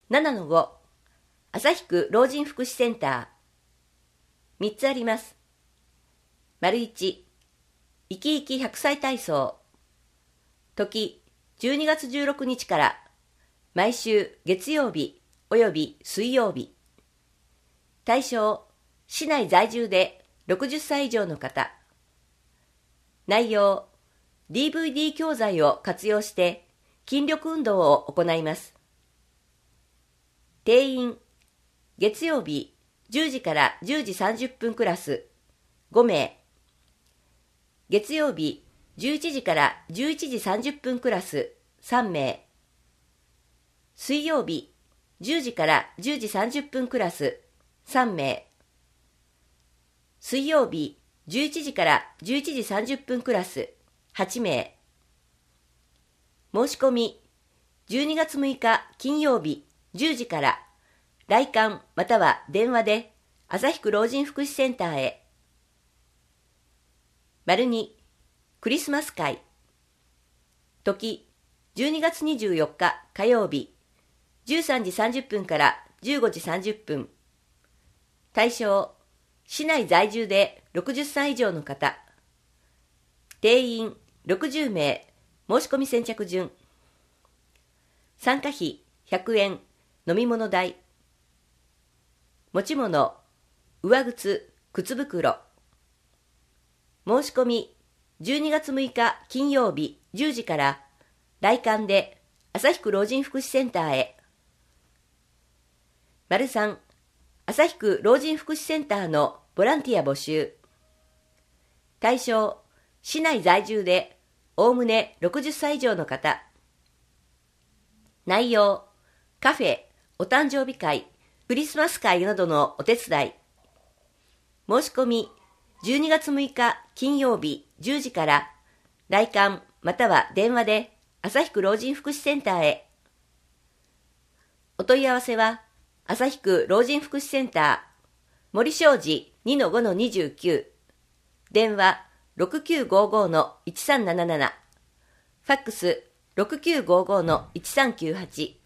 7-5 旭区老人福祉センター。3つあります。丸1、生き生き100歳体操。時、12月16日から毎週月曜日および水曜日。対象、市内在住で60歳以上の方。内容、DVD 教材を活用して筋力運動を行います。定員、月曜日10時から10時30分クラス5名。月曜日11時から11時30分クラス3名。水曜日10時から10時30分クラス3名。水曜日11時から11時30分クラス8名。申し込み、12月6日金曜日10時から来館または電話で旭区老人福祉センターへ。丸2、クリスマス会。時、12月24日火曜日13時30分から15時30分。対象、市内在住で60歳以上の方。定員60名。申し込み先着順。参加費100円。飲み物代。持ち物、上靴、靴袋。申し込み、12月6日金曜日10時から来館で旭区老人福祉センターへ。丸3、旭区老人福祉センターのボランティア募集。対象、市内在住でおおむね60歳以上の方。内容、カフェ、お誕生日会、クリスマス会などのお手伝い。申し込み、12月6日金曜日10時から来館または電話で旭区老人福祉センターへ。お問い合わせは旭区老人福祉センター森商事 2-5-29 電話 6955-1377 ファックス 6955-1398